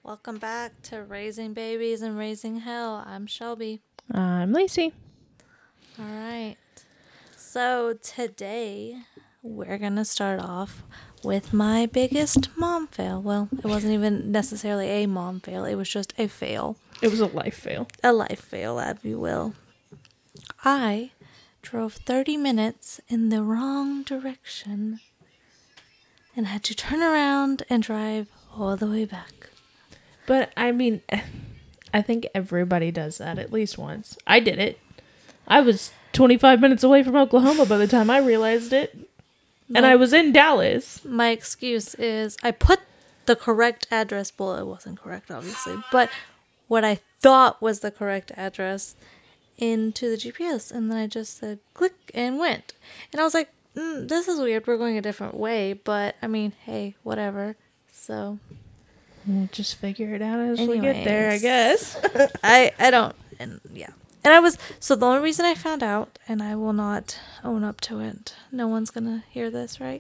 Welcome back to Raising Babies and Raising Hell. I'm Shelby. I'm Lacey. All right. So today we're going to start off with my biggest mom fail. Well, it wasn't even necessarily a mom fail. It was just a fail. It was a life fail. A life fail, if you will. I drove 30 minutes in the wrong direction and had to turn around and drive all the way back. But, I mean, I think everybody does that at least once. I did it. I was 25 minutes away from Oklahoma by the time I realized it. And I was in Dallas. My excuse is I put the correct address. Well, it wasn't correct, obviously. But what I thought was the correct address into the GPS. And then I just said click and went. And I was like, this is weird. We're going a different way. But, I mean, hey, whatever. So... We'll just figure it out as we get there, I guess. I don't, and yeah. And I was, so the only reason I found out, and I will not own up to it, no one's gonna hear this, right?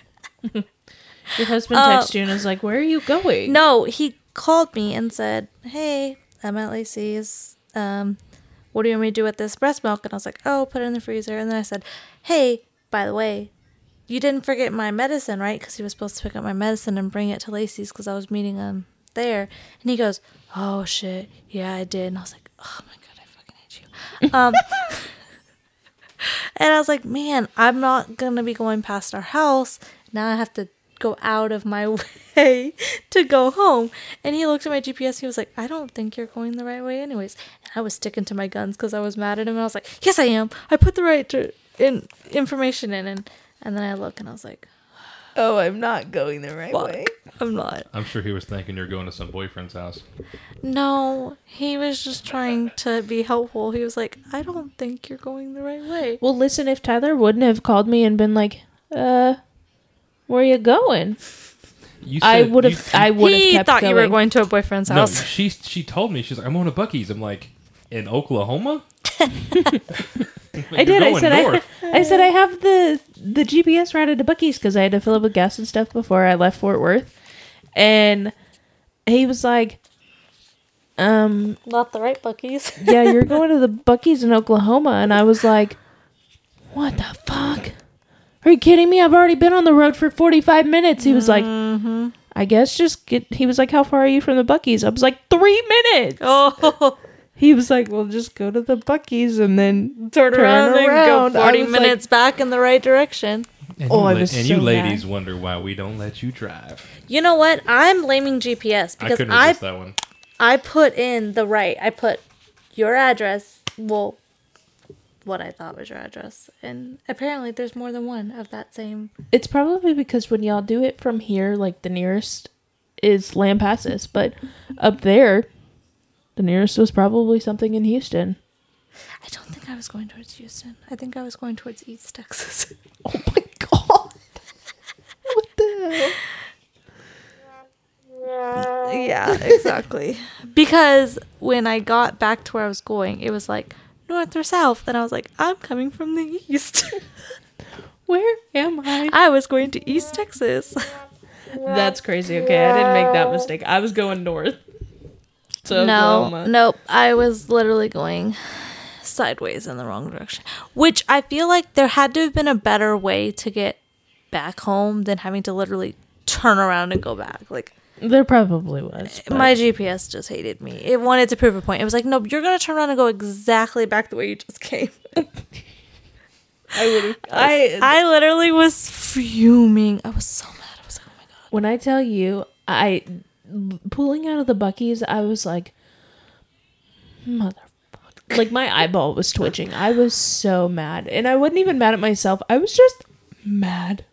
Your husband texted you and was like, where are you going? No, he called me and said, hey, I'm at Lacey's, what do you want me to do with this breast milk? And I was like, oh, put it in the freezer. And then I said, hey, by the way, you didn't forget my medicine, right? Because he was supposed to pick up my medicine and bring it to Lacey's because I was meeting him there. And he goes, oh, shit. Yeah, I did. And I was like, oh, my God, I fucking hate you. And I was like, man, I'm not going to be going past our house. Now I have to go out of my way to go home. And he looked at my GPS. He was like, I don't think you're going the right way anyways. And I was sticking to my guns because I was mad at him. And I was like, yes, I am. I put the right information in. And then I look and I was like, oh, I'm not going the right way. I'm not. I'm sure he was thinking you're going to some boyfriend's house. No, he was just trying to be helpful. He was like, I don't think you're going the right way. Well, listen, if Tyler wouldn't have called me and been like, where are you going? I would have kept going. He thought you were going to a boyfriend's house. No, she told me, she's like, I'm going to Buc-ee's. I'm like, in Oklahoma? I did. I said I have the GPS routed to Buc-ee's because I had to fill up with gas and stuff before I left Fort Worth. And he was like, not the right Buc-ee's. yeah, you're going to the Buc-ee's in Oklahoma. And I was like, what the fuck? Are you kidding me? I've already been on the road for 45 minutes. He was like, I guess he was like, how far are you from the Buc-ee's? I was like, 3 minutes. Oh. He was like, well, just go to the Buc-ee's and then turn around and go 40 minutes back in the right direction. And you ladies wonder why we don't let you drive. You know what? I'm blaming GPS because I couldn't resist that one. I put in I put your address, well, what I thought was your address. And apparently there's more than one of that same. It's probably because when y'all do it from here, like the nearest is Lampasas, but up there... the nearest was probably something in Houston. I don't think I was going towards Houston. I think I was going towards East Texas. Oh my God. What the hell? Yeah, exactly. Because when I got back to where I was going, it was like north or south. And I was like, I'm coming from the east. Where am I? I was going to East Texas. That's crazy. Okay, I didn't make that mistake. I was going north. Nope. I was literally going sideways in the wrong direction. Which I feel like there had to have been a better way to get back home than having to literally turn around and go back. Like there probably was. But... my GPS just hated me. It wanted to prove a point. It was like, no, you're going to turn around and go exactly back the way you just came. I literally was fuming. I was so mad. I was like, oh my God. When I tell you, pulling out of the Buc-ee's, I was like, motherfucker. Like, my eyeball was twitching. I was so mad. And I wasn't even mad at myself. I was just mad.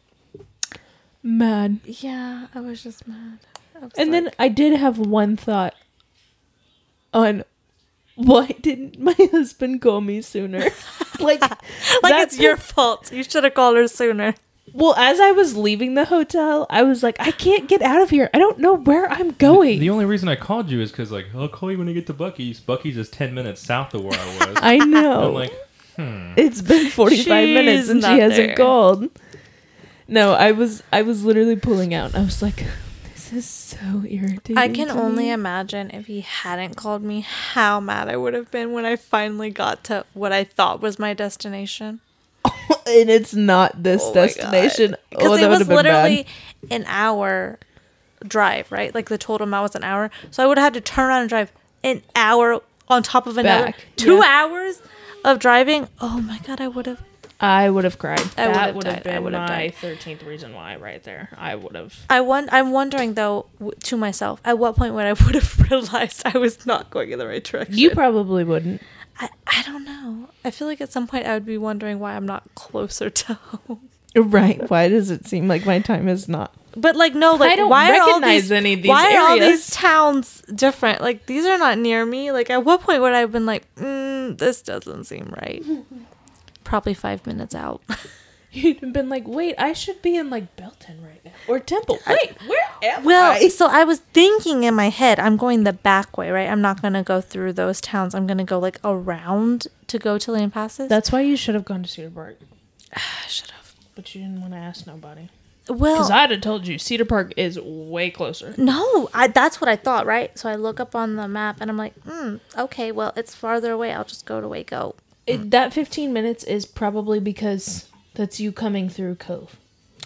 Yeah, I was just mad. And then I did have one thought on why didn't my husband call me sooner? Like it's your fault. You should have called her sooner. Well, as I was leaving the hotel, I was like, I can't get out of here. I don't know where I'm going. The only reason I called you is because, like, I'll call you when I get to Buc-ee's. Buc-ee's is 10 minutes south of where I was. I know. I'm like, It's been 45 minutes and she hasn't called. No, I was literally pulling out. I was like, this This is so irritating. I can to only me. imagine if he hadn't called me, how mad I would have been when I finally got to what I thought was my destination. And it's not this destination. Because that it would was have been literally bad. an hour drive, right? Like the total amount was an hour. So I would have had to turn around and drive an hour on top of another Back. 2 Yeah. hours of driving. Oh my God, I would have. I would have cried. I would That have would have died. I been would have my died. 13th reason why right there. I would have. I'm wondering though, to myself, at what point would I would have realized I was not going in the right direction? You probably wouldn't. I don't know. I feel like at some point I would be wondering why I'm not closer to home. Right. Why does it seem like my time is not? But like no, like I don't why are all recognize these any of these why are all areas. these towns different? Like these are not near me. Like at what point would I have been like, this doesn't seem right? Probably 5 minutes out. You'd have been like, wait, I should be in like Belton right now. Or Temple. Wait, where am Well, I? so I was thinking in my head, I'm going the back way, right? I'm not gonna go through those towns. I'm gonna go like around to go to Lane Passes. That's why you should have gone to Cedar Park. I should have. But you didn't want to ask nobody. Well, Because I'd have told you Cedar Park is way closer. no, that's what I thought, right? So I look up on the map and I'm like, okay, well, it's farther away. I'll just go to Waco. That 15 minutes is probably because that's you coming through Cove.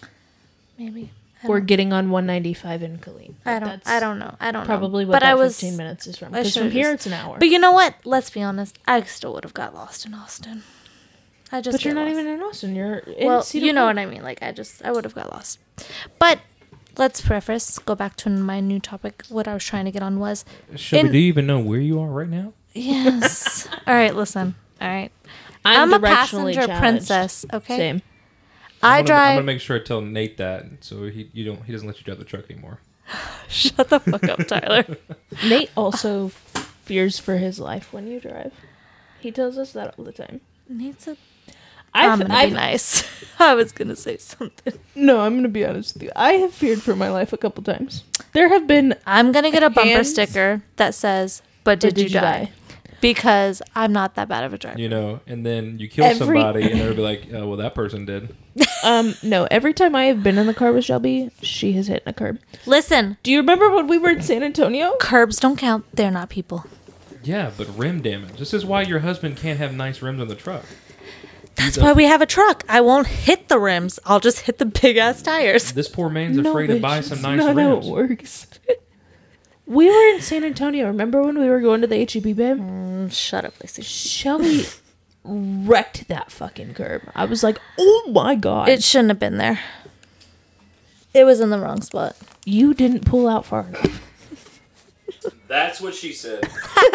Maybe. Or getting on 195 in Killeen. I don't know. Probably what but that I was 15 minutes is from. I Because from should've here just- it's an hour. But you know what? Let's be honest. I still would have got lost in Austin. But you're not even in Austin. You're in Well, Cedar you know Park. what I mean. Like I would have got lost. But let's preface. Go back to my new topic. What I was trying to get on was Shelby, In- do you even know where you are right now? yes. All right. Listen. All right. I'm a directionally passenger challenged. princess. Okay. Same. I'm I drive. gonna make sure I tell Nate that so he doesn't let you drive the truck anymore. Shut the fuck up, Tyler. Nate also fears for his life when you drive. He tells us that all the time. Needs a. I'm gonna be nice. I was gonna say something. No, I'm gonna be honest with you. I have feared for my life a couple times. There have been. I'm gonna get a bumper Hands- sticker that says, "But did you die?" Because I'm not that bad of a driver. You know, and then you kill somebody, and they'll be like, "Oh, well, that person did." No. Every time I have been in the car with Shelby, she has hit a curb. Listen, Do you remember when we were in San Antonio? curbs don't count. They're not people. Yeah, but rim damage. This is why your husband can't have nice rims on the truck. That's why we have a truck. I won't hit the rims. I'll just hit the big ass tires. This poor man's afraid to buy some nice not how it rims. works. We were in San Antonio. Remember when we were going to the HEB, babe? Shut up, Lacey. Shelby wrecked that fucking curb. I was like, oh my God. It shouldn't have been there. It was in the wrong spot. You didn't pull out far enough. That's what she said.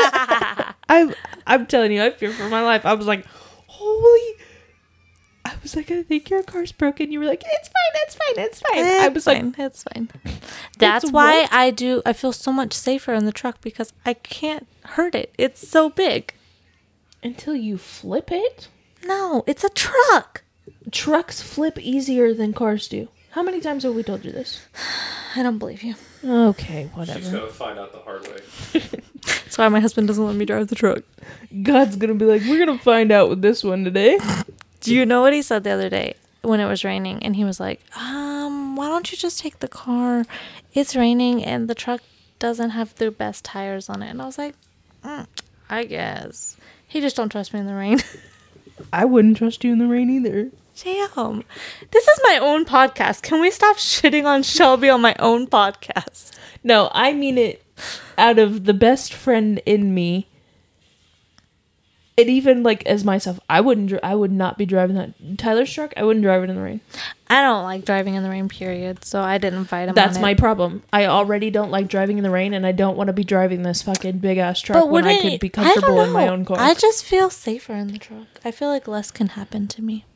I'm telling you, I fear for my life. I was like, holy. I was like, I think your car's broken. You were like, it's fine. I was like, It's fine. That's why what? I feel so much safer in the truck because I can't hurt it. It's so big. until you flip it. No, it's a truck. Trucks flip easier than cars do. How many times have we told you this? I don't believe you. Okay, whatever. She's gonna find out the hard way. That's why my husband doesn't let me drive the truck. God's gonna be like, we're gonna find out with this one today. Do you know what he said the other day when it was raining? And he was like, why don't you just take the car? It's raining and the truck doesn't have the best tires on it. And I was like, I guess. He just don't trust me in the rain. I wouldn't trust you in the rain either. Damn. This is my own podcast. Can we stop shitting on Shelby on my own podcast? No, I mean it out of the best friend in me. And even like as myself, I would not be driving that Tyler's truck. I wouldn't drive it in the rain. I don't like driving in the rain, period. So I didn't fight him That's on my it. problem. I already don't like driving in the rain, and I don't want to be driving this fucking big ass truck when I could be comfortable in my own car. I just feel safer in the truck. I feel like less can happen to me.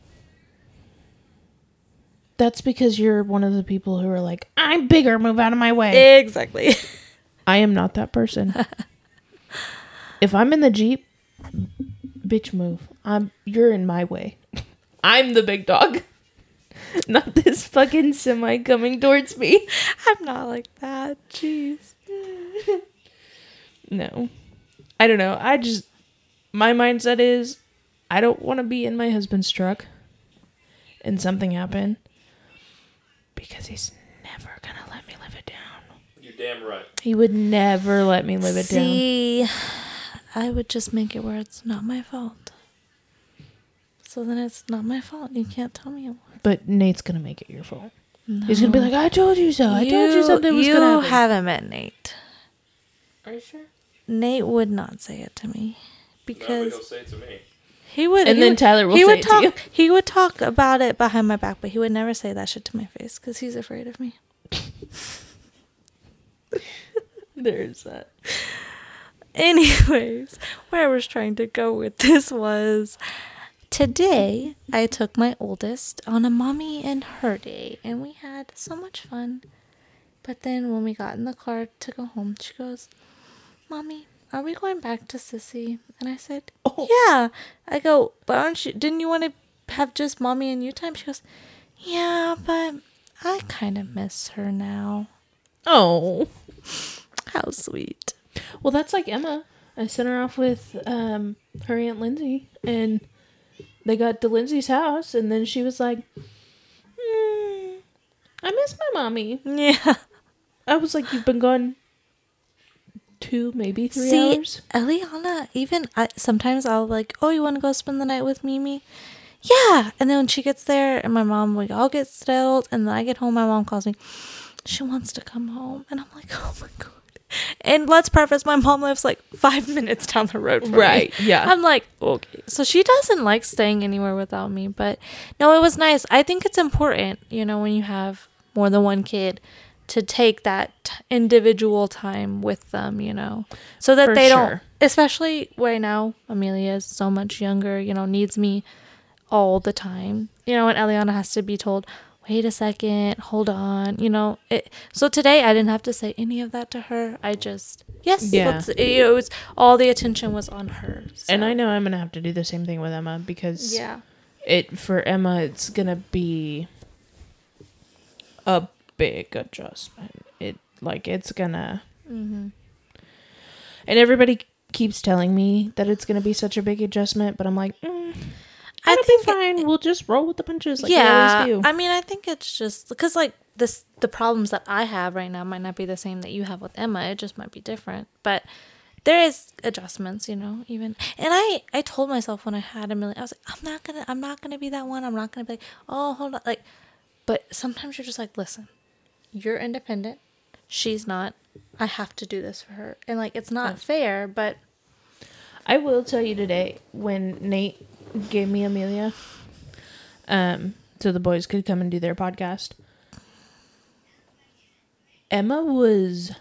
That's because you're one of the people who are like, I'm bigger, move out of my way. Exactly. I am not that person. If I'm in the Jeep, bitch, move. You're in my way. I'm the big dog. Not this fucking semi coming towards me. I'm not like that. Jeez. No. I don't know. My mindset is, I don't want to be in my husband's truck and something happen because he's never going to let me live it down. damn right. He would never let me live it down. See, I would just make it where it's not my fault. So then it's not my fault. You can't tell me it was. But Nate's gonna make it your fault. No. He's gonna be like, I told you so. I told you something was gonna happen. You haven't met Nate. Are you sure? Nate would not say it to me because he'll say it to me. he would. And he then would, Tyler will he say would it talk. to you. He would talk about it behind my back, but he would never say that shit to my face because he's afraid of me. There's that. Anyways, where I was trying to go with this was today I took my oldest on a mommy and her day, and we had so much fun. But then when we got in the car to go home, she goes, Mommy, are we going back to Sissy? And I said, yeah. I go, but didn't you want to have just mommy and you time? She goes, yeah, but I kind of miss her now. Oh. How sweet. Well, that's like Emma. I sent her off with her Aunt Lindsay, and they got to Lindsay's house, and then she was like, I miss my mommy. Yeah. I was like, you've been gone 2, maybe 3 See, hours? Eliana, sometimes I'll like, oh, you want to go spend the night with Mimi? Yeah. And then when she gets there and my mom, we all get settled, and then I get home, my mom calls me. She wants to come home. And I'm like, oh my God. And let's preface, my mom lives like 5 minutes down the road from me. Yeah. I'm like, okay. So she doesn't like staying anywhere without me. But no, it was nice. I think it's important, when you have more than one kid, to take that individual time with them, so that they don't, especially right now, Amelia is so much younger, needs me all the time, and Eliana has to be told, wait a second, hold on, so today I didn't have to say any of that to her. I just, it was, all the attention was on her. So. And I know I'm going to have to do the same thing with Emma, because for Emma, it's going to be a big adjustment. It's going to, and everybody keeps telling me that it's going to be such a big adjustment, but I'm like, It'll be fine. We'll just roll with the punches like we always do. I mean, I think it's just because the problems that I have right now might not be the same that you have with Emma. It just might be different. But there is adjustments, even. And I told myself when I had Amelia, I was like, I'm not gonna be that one. I'm not gonna be like, oh, hold on, but sometimes you're just like, listen, you're independent. She's not. I have to do this for her, and it's not fair. But I will tell you today, when Nate gave me Amelia, so the boys could come and do their podcast, Emma was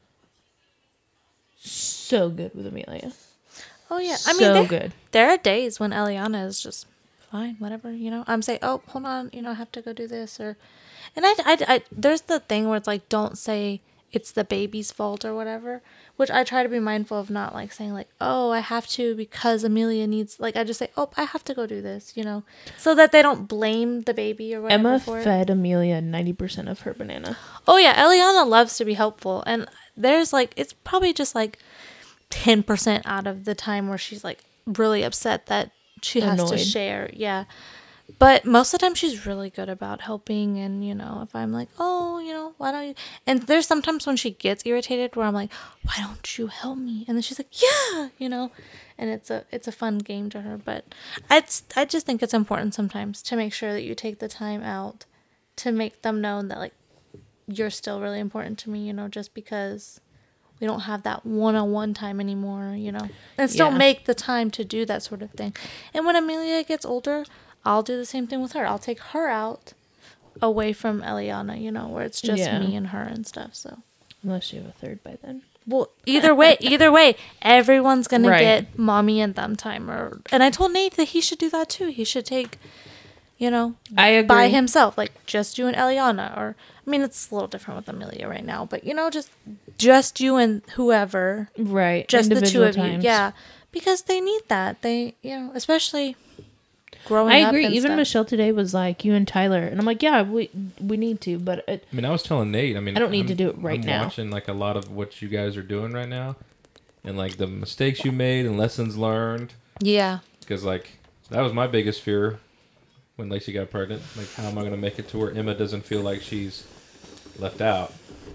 so good with Amelia. Oh yeah, good. There are days when Eliana is just fine, whatever, I'm saying, oh, hold on, I have to go do this, and I there's the thing where it's like, don't say it's the baby's fault or whatever, which I try to be mindful of, not saying oh, I have to because Amelia needs, I just say, oh, I have to go do this, so that they don't blame the baby or whatever. Emma fed Amelia 90% of her banana. Oh yeah, Eliana loves to be helpful, and there's it's probably just 10% out of the time where she's really upset that she has to share. Yeah. But most of the time she's really good about helping, and if I'm like, oh, why don't you, and there's sometimes when she gets irritated where I'm like, why don't you help me, and then she's like, yeah, and it's a fun game to her. But I just think it's important sometimes to make sure that you take the time out to make them know that you're still really important to me, just because we don't have that one-on-one time anymore, and still make the time to do that sort of thing. And when Amelia gets older, I'll do the same thing with her. I'll take her out away from Eliana, where it's just me and her and stuff. So unless you have a third by then. Well, either way, everyone's gonna get mommy and them time. And I told Nate that he should do that too. He should take, I agree. by himself, just you and Eliana, or I mean, it's a little different with Amelia right now, but just you and whoever, right? Just individual the two of you, yeah, because they need that. They, especially. I agree. Even Michelle today was like, you and Tyler, and I'm like, yeah, we need to, but I was telling Nate, I don't need to do it right now. I'm watching a lot of what you guys are doing right now, and the mistakes you made and lessons learned. Yeah. Because that was my biggest fear when Lacey got pregnant. How am I going to make it to where Emma doesn't feel like she's left out?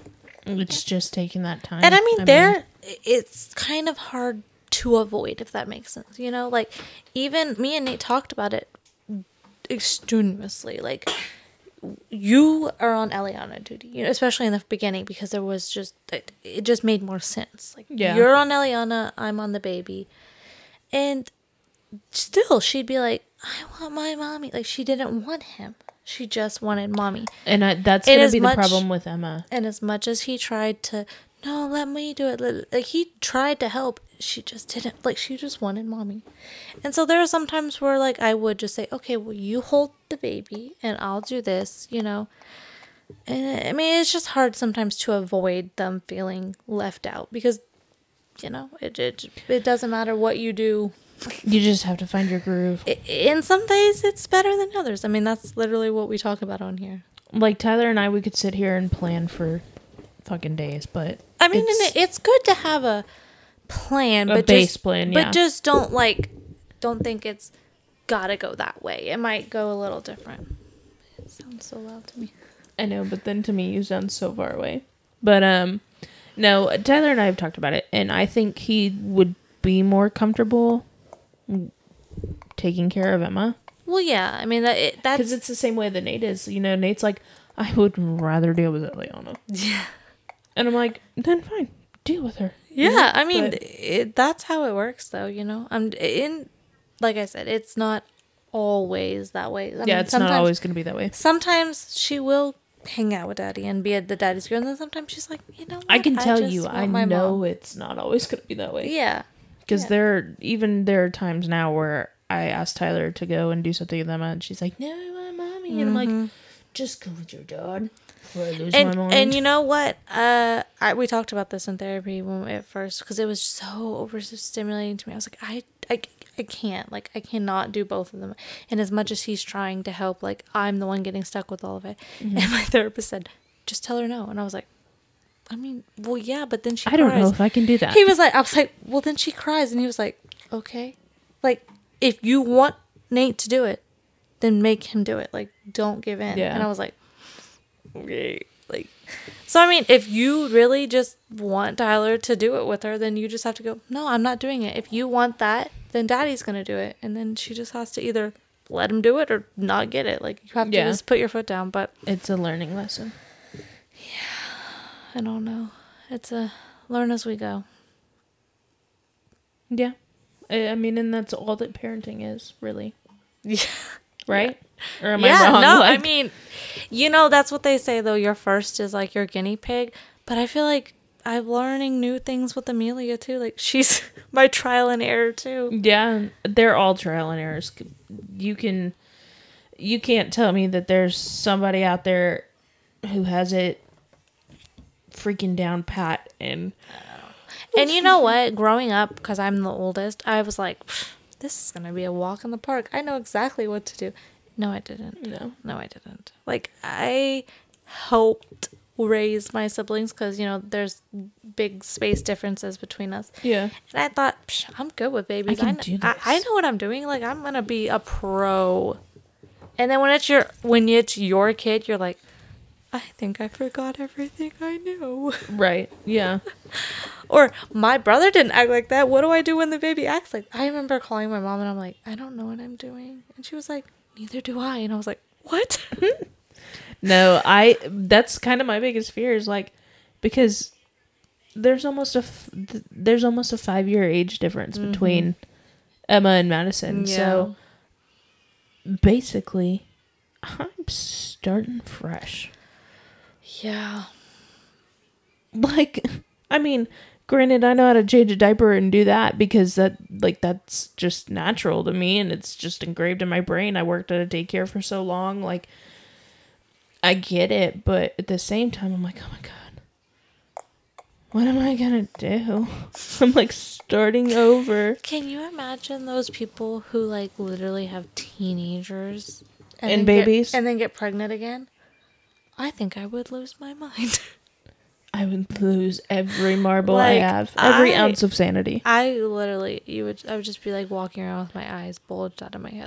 It's just taking that time. And I mean, it's kind of hard to avoid, if that makes sense. You know, like, even me and Nate talked about it extremely. Like, you are on Eliana duty, you know, especially in the beginning, because there was just, it just made more sense. Like, you're on Eliana, I'm on the baby. And still, she'd be like, I want my mommy. Like, she didn't want him. She just wanted mommy. And that's going to be the problem with Emma. And as much as he tried to, no, let me do it. Like, he tried to help. She just didn't. Like, she just wanted mommy. And so there are some times where, like, I would just say, okay, well, you hold the baby and I'll do this, you know. And I mean, it's just hard sometimes to avoid them feeling left out because, you know, it doesn't matter what you do. You just have to find your groove. In some days, it's better than others. I mean, that's literally what we talk about on here. Like, Tyler and I, we could sit here and plan for fucking days, but I mean, it's good to have a plan, but base plan, yeah. But just don't think it's gotta go that way. It might go a little different. It sounds so loud to me. I know, but then to me, you sound so far away. But no, Tyler and I have talked about it, and I think he would be more comfortable taking care of Emma. Well, yeah, I mean that's because it's the same way that Nate is. You know, Nate's like, I would rather deal with Eliana. Yeah, and I'm like, then fine, deal with her. Yeah, you know? I mean that's how it works, though. You know, like I said, it's not always that way. I mean, it's not always going to be that way. Sometimes she will hang out with daddy and be the daddy's girl, and then sometimes she's like, you know what? I can tell you, I know mom. It's not always going to be that way. Yeah. Because there are times now where I ask Tyler to go and do something with Emma, and she's like, no, I want mommy. Mm-hmm. And I'm like, just go with your dad before I lose my mind. And you know what? We talked about this in therapy at first, because it was so overstimulating to me. I was like, I can't. Like, I cannot do both of them. And as much as he's trying to help, like, I'm the one getting stuck with all of it. Mm-hmm. And my therapist said, just tell her no. And I was like, I mean, well, yeah, but then she cries. I don't know if I can do that. I was like, well, then she cries. And he was like, okay. Like, if you want Nate to do it, then make him do it. Like, don't give in. Yeah. And I was like, okay. Like, so, I mean, if you really just want Tyler to do it with her, then you just have to go, no, I'm not doing it. If you want that, then daddy's going to do it. And then she just has to either let him do it or not get it. Like, you have to just put your foot down. But it's a learning lesson. I don't know. It's a learn as we go. Yeah. I mean, and that's all that parenting is, really. Yeah. Right? Or am I wrong? No, like, I mean, you know, that's what they say, though. Your first is like your guinea pig. But I feel like I'm learning new things with Amelia, too. Like, she's my trial and error, too. Yeah. They're all trial and errors. You can't tell me that there's somebody out there who has it freaking down pat. And you know what, growing up, because I'm the oldest, I was like, this is gonna be a walk in the park. I know exactly what to do. No, I didn't. No, I didn't. Like, I helped raise my siblings because, you know, there's big space differences between us. Yeah. And I thought, I'm good with babies. I know what I'm doing. Like, I'm gonna be a pro. And then when it's your kid, you're like, I think I forgot everything I knew. Right. Yeah. Or my brother didn't act like that. What do I do when the baby acts like that? I remember calling my mom and I'm like, I don't know what I'm doing. And she was like, neither do I. And I was like, what? No, that's kind of my biggest fear is like, because there's almost a 5-year age difference between Emma and Madison. Yeah. So basically, I'm starting fresh. Yeah. Like, I mean, granted, I know how to change a diaper and do that because that's just natural to me and it's just engraved in my brain. I worked at a daycare for so long. Like, I get it, but at the same time, I'm like, oh my God, what am I gonna do? I'm like starting over. Can you imagine those people who like literally have teenagers and babies and then get pregnant again? I think I would lose my mind. I would lose every marble I have, every ounce of sanity. I would just be like walking around with my eyes bulged out of my head, like,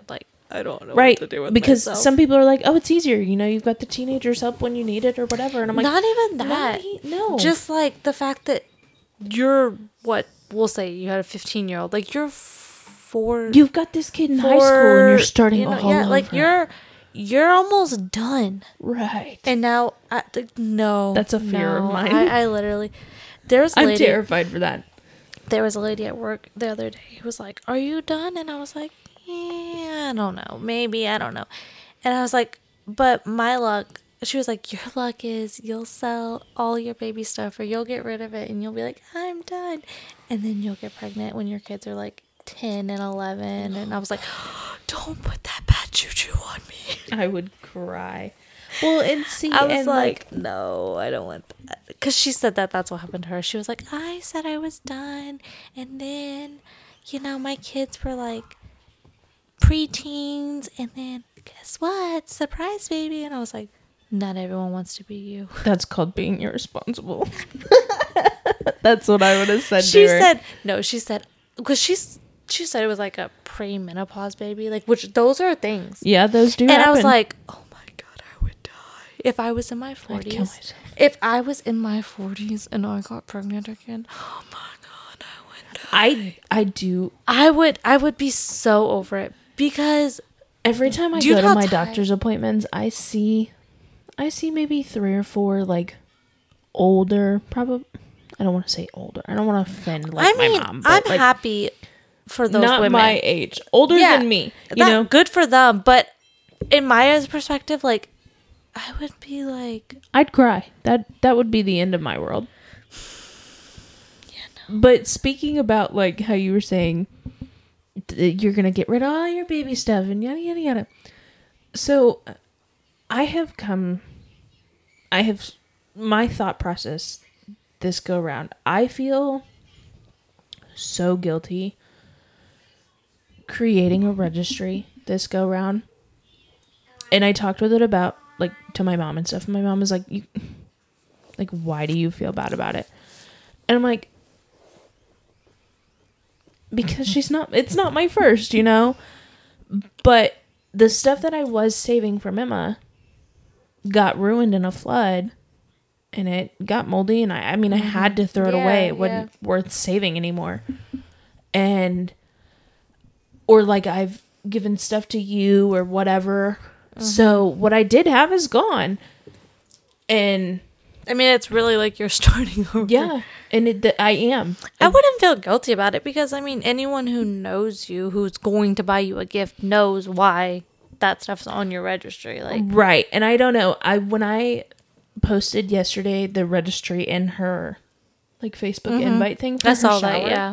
I don't know Right. what to do with Because myself. some people are like, oh, it's easier. You know, you've got the teenagers help when you need it or whatever. And I'm like, not even that. no. Just like the fact that you're what we'll say you had a 15-year-old. Like you're You've got this kid in high school and you're starting all over. like you're almost done. Right. And now, no. That's a fear of mine. I literally, I'm terrified for that. There was a lady at work the other day who was like, "Are you done?" And I was like, "Yeah, I don't know. Maybe, I don't know." And I was like, "But my luck," she was like, "Your luck is you'll sell all your baby stuff or you'll get rid of it and you'll be like, I'm done. And then you'll get pregnant when your kids are like 10 and 11." And I was like, "Don't put that bad juju on me." I would cry. Well, and see, I was and like, no, I don't want that. Because she said that's what happened to her. She was like, I said I was done. And then, my kids were like preteens. And then, guess what? Surprise, baby. And I was like, not everyone wants to be you. that's called being irresponsible. That's what I would have said She to her. said, no, she said, because she said it was like a premenopause baby. Like, which those are things. Yeah, those do And happen. I was like, oh my God, I would die. If I was in my I'd kill 40s. myself. If I was in my 40s and I got pregnant again, oh my God, I would die. I do. I would be so over it because Every time I Do you go know to how my tired- doctor's appointments, I see maybe 3 or 4 like older, probably. I don't want to say older. I don't want to offend my mom. But I'm like, happy for those not women. my age, older Yeah, than me. You that- know, good for them. But in Maya's perspective, like I would be like, I'd cry. That would be the end of my world. But speaking about like how you were saying you're gonna get rid of all your baby stuff and yada yada yada. So my thought process this go round. I feel so guilty creating a registry this go round. And I talked with it about like to my mom and stuff. And my mom was like, why do you feel bad about it? And I'm like, because it's not my first, but the stuff that I was saving from Emma got ruined in a flood and it got moldy and I had to throw it away. It wasn't worth saving anymore. Or like I've given stuff to you or whatever. So what I did have is gone. And I mean, it's really like you're starting over. yeah, and I am. I wouldn't feel guilty about it because, I mean, anyone who knows you, who's going to buy you a gift, knows why that stuff's on your registry. Like, Right. And I don't know. When I posted yesterday the registry in her like Facebook invite thing for I her saw shower, that, yeah.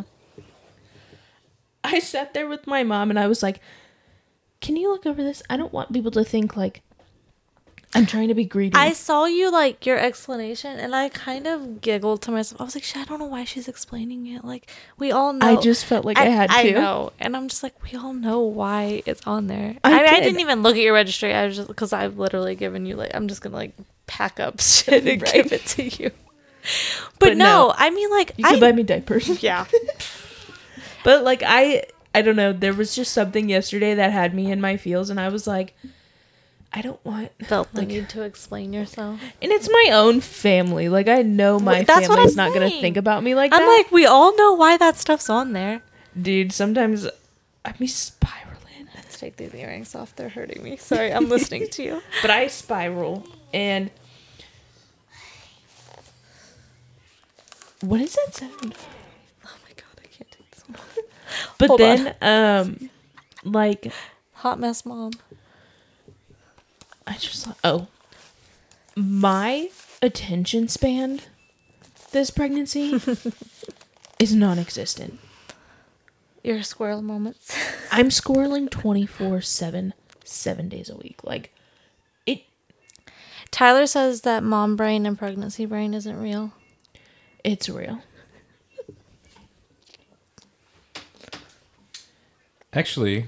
I sat there with my mom and I was like, can you look over this? I don't want people to think like I'm trying to be greedy. I saw you, like, your explanation, and I kind of giggled to myself. I was like, I don't know why she's explaining it. Like, we all know. I just felt like I had to. I know. And I'm just like, we all know why it's on there. I I did. didn't even look at your registry. I was just, because I've literally given you, like, I'm just going to, like, pack up shit and Right. give it to you. But no, I mean, like, You can buy me diapers. yeah. But like I don't know, there was just something yesterday that had me in my feels and I was like, I don't want Felt the need to explain yourself. and it's my own family. Like I know my That's what family's I'm not gonna saying. think about me like I'm that. like, we all know why that stuff's on there. Dude, sometimes I be spiraling. Let's take these earrings off. They're hurting me. Sorry, I'm listening to you. But I spiral and what is that sound? Oh my God, I can't take this one. But Hold then like Hot mess mom. I just thought, my attention span this pregnancy is non-existent. Your squirrel moments. I'm squirreling 24/7, 7 days a week. Like, Tyler says that mom brain and pregnancy brain isn't real. it's real. Actually,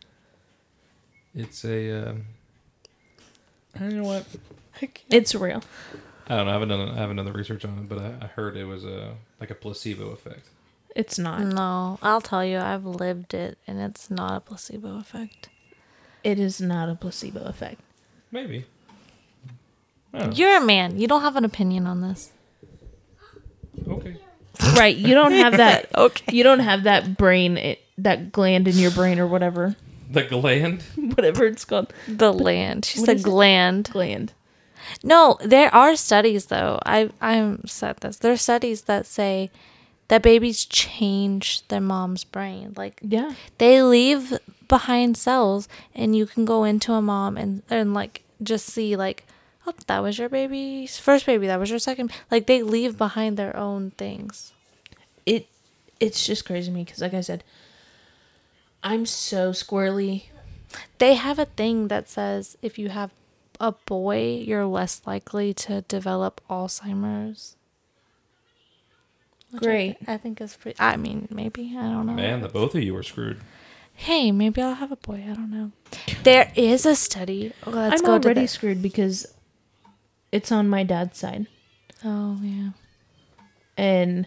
it's a. You know what? It's real. I don't know. I have another research on it, but I heard it was like a placebo effect. It's not. No, I'll tell you, I've lived it, and it's not a placebo effect. it is not a placebo effect. Maybe. I don't know. You're a man. You don't have an opinion on this. Okay. Right. You don't have that. Okay. You don't have that that gland in your brain or whatever. The gland? Whatever it's called. The land. She What said is it? gland. Gland. No, there are studies though. I said this. There are studies that say that babies change their mom's brain. Like Yeah. they leave behind cells, and you can go into a mom and like just see like, oh, that was your baby's first baby. That was your second. Like they leave behind their own things. It's just crazy to me because, like I said, I'm so squirrely. They have a thing that says if you have a boy, you're less likely to develop Alzheimer's. Which Great. I think is pretty. I mean, maybe I don't know. Man, the both of you are screwed. Hey, maybe I'll have a boy. I don't know. There is a study. Let's I'm go to already the. screwed because it's on my dad's side. Oh yeah. And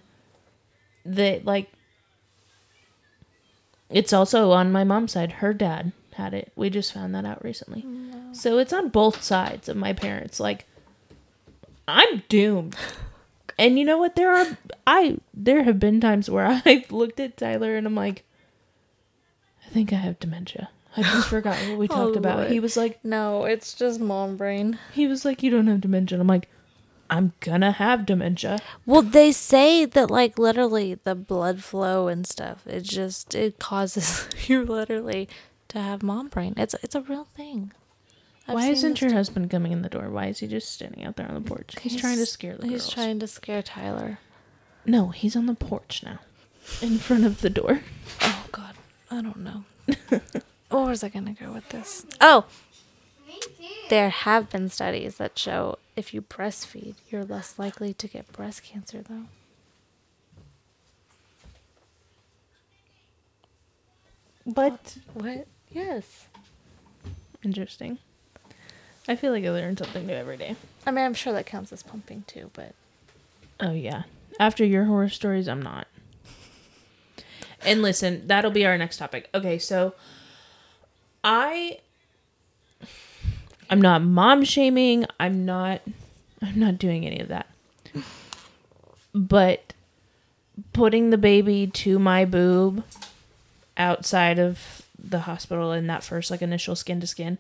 it's also on my mom's side. Her dad had it. We just found that out recently. No. So it's on both sides of my parents. Like, I'm doomed. And you know what? There have been times where I've looked at Tyler and I'm like, I think I have dementia. I just forgot what we talked about. Lord. He was like, No, it's just mom brain. you don't have dementia. And I'm like, I'm gonna have dementia. Well, they say that like literally the blood flow and stuff. It causes you literally to have mom brain. It's a real thing. I've Why seen isn't this your husband coming in the door? Why is he just standing out there on the porch? He's trying to scare the girls. He's trying to scare Tyler. No, he's on the porch now. In front of the door. Oh God, I don't know. Where was I gonna go with this? Oh, there have been studies that show if you breastfeed, you're less likely to get breast cancer, though. But What? Yes. interesting. I feel like I learn something new every day. I mean, I'm sure that counts as pumping too, but Oh yeah. After your horror stories, I'm not. And listen, that'll be our next topic. Okay, so I'm not mom shaming. I'm not doing any of that. But putting the baby to my boob outside of the hospital in that first like initial skin to skin,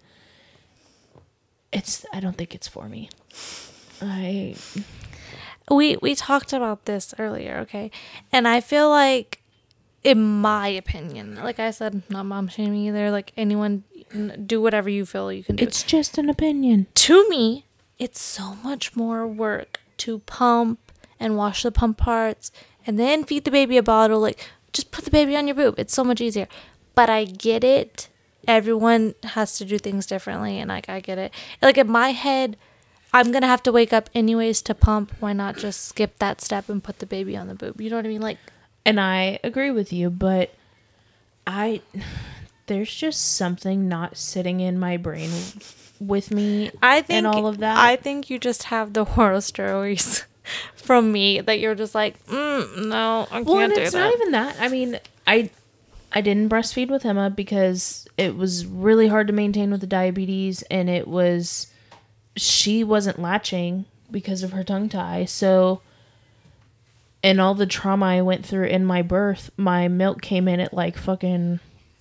I don't think it's for me. we talked about this earlier, okay? And I feel like, in my opinion, like I said, not mom shaming either. Like anyone, do whatever you feel you can do. It's just an opinion. To me, it's so much more work to pump and wash the pump parts and then feed the baby a bottle. Like, just put the baby on your boob. It's so much easier. But I get it. Everyone has to do things differently, and like I get it. Like in my head, I'm gonna have to wake up anyways to pump. Why not just skip that step and put the baby on the boob? You know what I mean? Like, And I agree with you, but there's just something not sitting in my brain with me I think and all of that. I think you just have the horror stories from me that you're just like, no, I well, can't and do it's that. not even that. I mean, I didn't breastfeed with Emma because it was really hard to maintain with the diabetes, and she wasn't latching because of her tongue tie. So, and all the trauma I went through in my birth, my milk came in at like fucking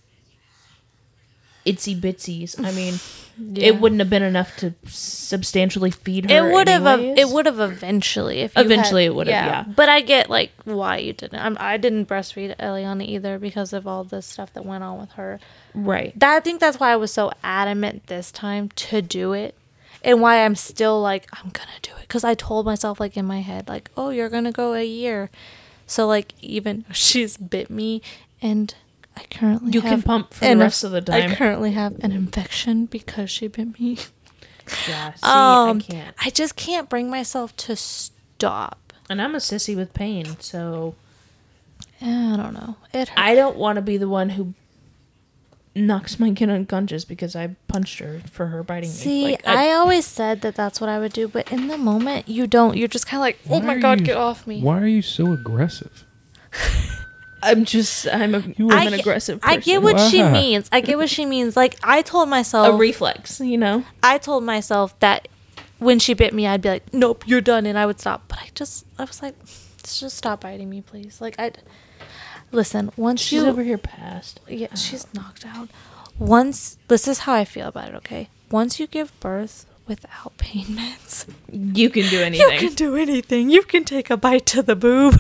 itsy bitsies. I mean, it wouldn't have been enough to substantially feed her. It would have. anyways. It would have eventually. If you Eventually had- it would have, yeah. But I get like why you didn't. I didn't breastfeed Eliana either because of all the stuff that went on with her. Right. I think that's why I was so adamant this time to do it, and why I'm still like I'm gonna do it because I told myself like in my head like, oh, you're gonna go a year, so like even she's bit me and. I currently You have can pump for the rest of the time. I currently have an infection because she bit me. Yeah. See, I can't. I just can't bring myself to stop. And I'm a sissy with pain, so I don't know. It hurts. I don't want to be the one who knocks my kid unconscious because I punched her for her biting me. See, Like, I always said that that's what I would do, but in the moment, you don't. You're just kind of like, oh Why my are God, you- get off me. Why are you so aggressive? I'm an aggressive person. I get what she Wow. means. I get what she means. Like, I told a myself, reflex, you know? I told myself that when she bit me, I'd be like, nope, you're done. And I would stop. But I was like, just stop biting me, please. Like, listen, once She's you, over here past. yeah, she's knocked out. Once, this is how I feel about it, okay? Once you give birth without pain meds, You can do you anything. can do anything. You can take a bite to the boob.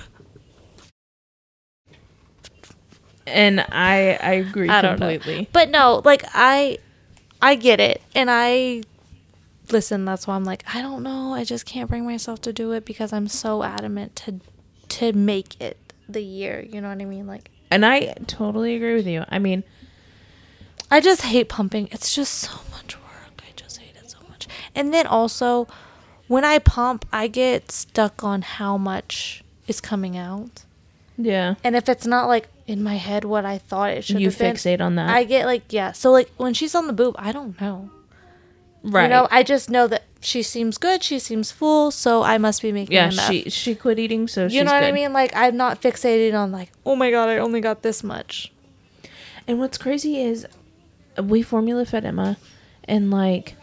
And I agree I don't know. completely. But no, like, I get it. And listen, that's why I'm like, I don't know. I just can't bring myself to do it because I'm so adamant to make it the year. You know what I mean? Like, And I totally agree with you. I mean, I just hate pumping. It's just so much work. I just hate it so much. And then also, when I pump, I get stuck on how much is coming out. yeah. And if it's not like in my head what I thought it should You have been, fixate on that. I get like, yeah. So like when she's on the boob, I don't know. Right. You know, I just know that she seems good. She seems full. So I must be making yeah, enough. she quit eating, so she's You know what I good. mean? Like, I'm not fixated on like, oh my God, I only got this much. And what's crazy is we formula fed Emma, and like,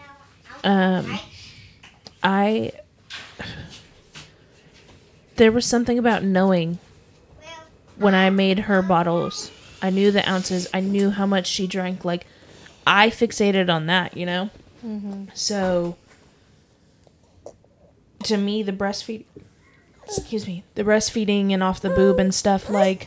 there was something about knowing when I made her bottles. I knew the ounces. I knew how much she drank. Like, I fixated on that, you know? Mm-hmm. So, to me, the breastfeeding and off the boob and stuff, like,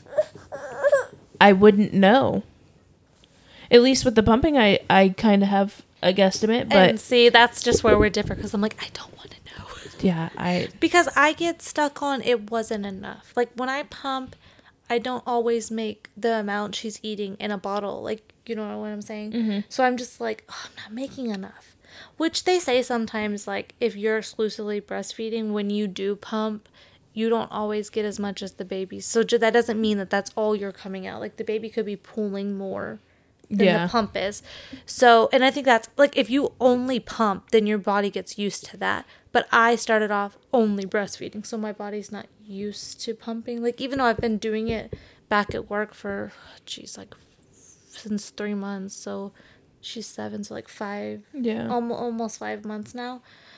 I wouldn't know. At least with the pumping, I kind of have a guesstimate, but And see, that's just where we're different because I'm like, I don't want to know. yeah, Because I get stuck on it wasn't enough. Like when I pump, I don't always make the amount she's eating in a bottle. Like, you know what I'm saying? Mm-hmm. So I'm just like, oh, I'm not making enough. Which they say sometimes, like, if you're exclusively breastfeeding, when you do pump, you don't always get as much as the baby. So that doesn't mean that that's all you're coming out. Like, the baby could be pulling more than Yeah. the pump is. So, and I think that's, like, if you only pump, then your body gets used to that. But I started off only breastfeeding, so my body's not used to pumping. Like, even though I've been doing it back at work for, like, since 3 months. So, she's 7, so, like, 5. yeah. Almost 5 months now.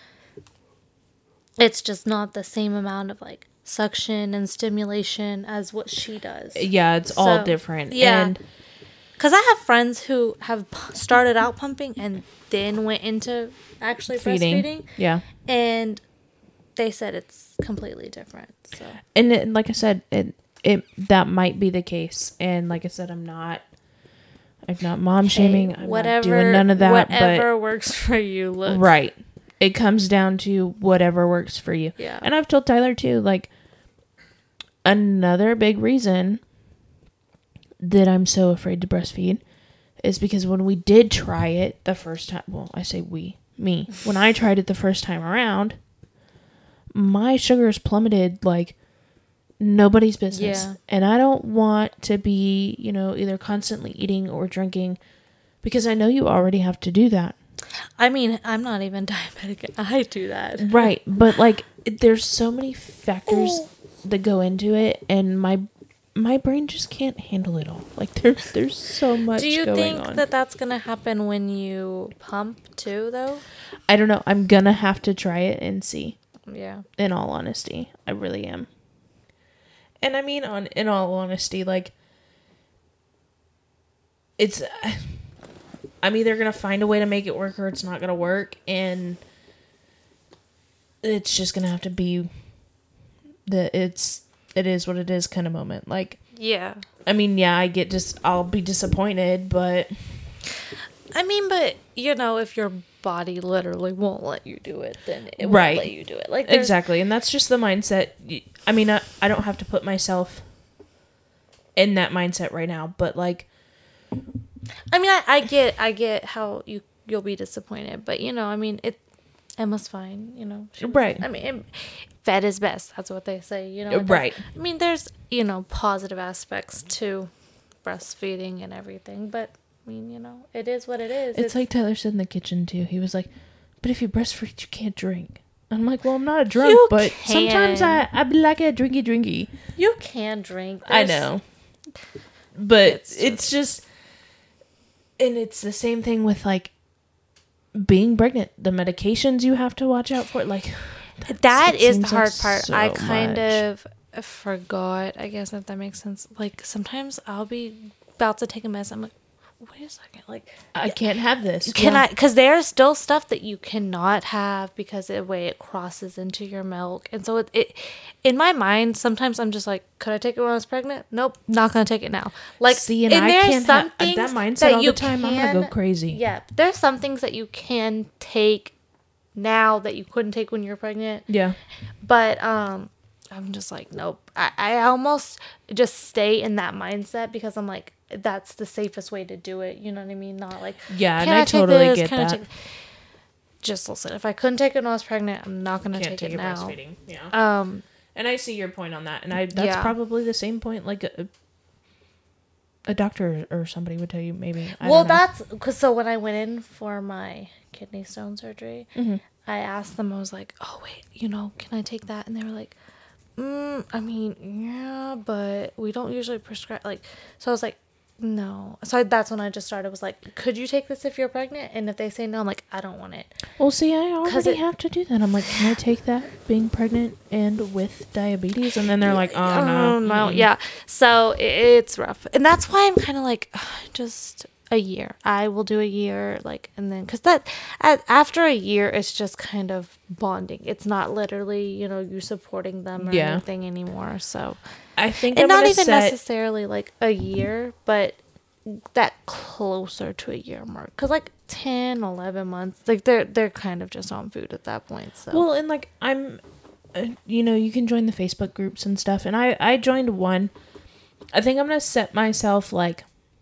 It's just not the same amount of like suction and stimulation as what she does. Yeah, it's all So, different. yeah. And Because I have friends who have started out pumping and then went into actually breastfeeding, yeah. and they said it's completely different. So And like I said, it that might be the case. And like I said, I'm not mom shaming. I'm not doing none of that. Whatever works for you. But Look, right, it comes down to whatever works for you. Yeah. And I've told Tyler too. Like, another big reason that I'm so afraid to breastfeed is because when we did try it the first time, well, I say me, when I tried it the first time around, my sugars plummeted like nobody's business. Yeah. And I don't want to be, either constantly eating or drinking, because I know you already have to do that. I mean, I'm not even diabetic. I do that. Right. But like, there's so many factors that go into it, and my brain just can't handle it all. Like, there's so much Do you going think on. that that's going to happen when you pump too, though? I don't know. I'm gonna have to try it and see. Yeah. In all honesty, I really am. And I mean, in all honesty, like, I'm either gonna find a way to make it work or it's not gonna work, and it's just gonna have to be it is what it is kind of moment. Like, Yeah. I mean, yeah, I'll be disappointed, but I mean, but, if your body literally won't let you do it, then it won't Right. let you do it. Like, exactly. And that's just the mindset. I mean, I don't have to put myself in that mindset right now, but like, I mean, I get how you'll be disappointed, but, I mean, Emma's fine, she was- Right. I mean, fed is best. That's what they say, Right. I mean, there's, positive aspects to breastfeeding and everything, but I mean, it is what it is. It's like Tyler said in the kitchen too. He was like, "But if you breastfeed, you can't drink." I'm like, well, I'm not a drunk, You but sometimes can. I be like a drinky. You can drink. I know. But It's it's just, and it's the same thing with like being pregnant. The medications you have to watch out for, like That it is the seems hard like part. so I kind much. of forgot, I guess, if that makes sense. Like, sometimes I'll be about to take a mess. I'm like, wait a second. Like, I can't have this. can Yeah. I? Because there's still stuff that you cannot have because of the way it crosses into your milk. And so it in my mind, sometimes I'm just like, could I take it when I was pregnant? Nope, not going to take it now. Like, See, and I there's can't some have things that mindset all you the time. I'm gonna go crazy. Yeah, there's some things that you can take now that you couldn't take when you were pregnant. Yeah. But I'm just like, nope. I almost just stay in that mindset because I'm like, that's the safest way to do it. You know what I mean? Not like, Yeah, and can I take totally this? get Can I that. take- Just listen. If I couldn't take it when I was pregnant, I'm not gonna Can't take it a now. breastfeeding. Yeah. Um, And I see your point on that, and that's Yeah. probably the same point like a doctor or somebody would tell you. Maybe. I well, don't know. that's because so when I went in for my kidney stone surgery, Mm-hmm. I asked them. I was like, oh wait, can I take that? And they were like, I mean, yeah, but we don't usually prescribe. Like, so I was like, no. So that's when I just started. Was like, could you take this if you're pregnant? And if they say no, I'm like, I don't want it. Well, see, I already it- have to do that. I'm like, can I take that being pregnant and with diabetes? And then they're like, oh, no. no, Mm-mm. yeah. So it's rough, and that's why I'm kind of like, just a year. I will do a year, like, and then because after a year, it's just kind of bonding. It's not literally, you supporting them or Yeah. anything anymore. So, I think and I'm not gonna even set. necessarily like a year, but that closer to a year mark. Because like 10, 11 months, like they're kind of just on food at that point. So Well, and like I'm, you can join the Facebook groups and stuff, and I joined one. I think I'm gonna set myself like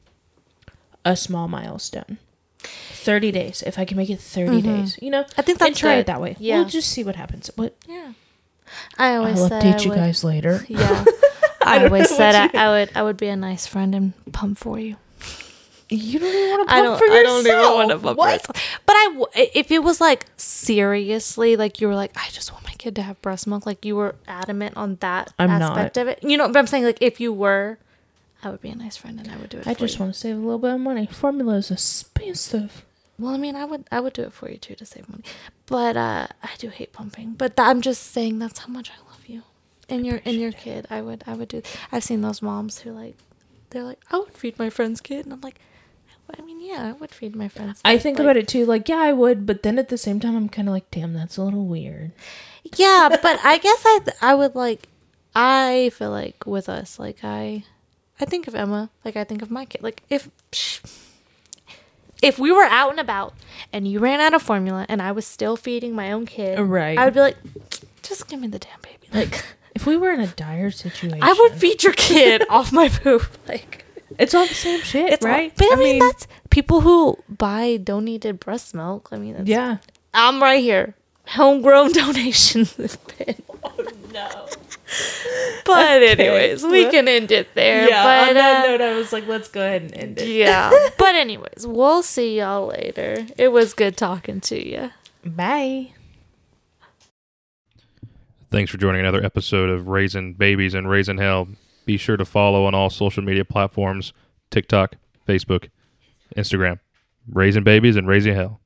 a small milestone. 30 days. If I can make it 30 days, I think and that's try good. it that way. Yeah. We'll just see what happens. What Yeah. I always I'll said update I you would- guys later. Yeah. I I don't always know said what I would be a nice friend and pump for you. You don't even want to I pump don't for yourself. I don't even want to pump What? for myself. But if it was like seriously, like you were like, I just want my kid to have breast milk, like you were adamant on that I'm aspect of it. But I'm saying like if you were, I would be a nice friend and I would do it I for just you. want to save a little bit of money. Formula is expensive. Well, I mean, I would do it for you too to save money. But I do hate pumping. But I'm just saying that's how much I love you. And your kid. I would do. I've seen those moms who they're like, I would feed my friend's kid, and I'm like, I mean, yeah, I would feed my friend's kid. I think about it too, like, yeah, I would, but then at the same time, I'm kind of like, damn, that's a little weird. Yeah, but I guess I would like. I feel like with us, like I think of Emma, like I think of my kid. Like if we were out and about and you ran out of formula and I was still feeding my own kid, Right. I would be like, just give me the damn baby. Like If we were in a dire situation, I would feed your kid off my poop. Like it's all the same shit, it's right? But I mean, that's people who buy donated breast milk. I mean, that's, yeah. I'm right here. Homegrown donations have been. Oh no. But Okay. anyways, we can end it there. Yeah. but, on that note, I was like, let's go ahead and end it. yeah. But anyways, we'll see y'all later. It was good talking to you. Bye. Thanks for joining another episode of Raising Babies and Raising Hell. Be sure to follow on all social media platforms, TikTok, Facebook, Instagram. Raising Babies and Raising Hell.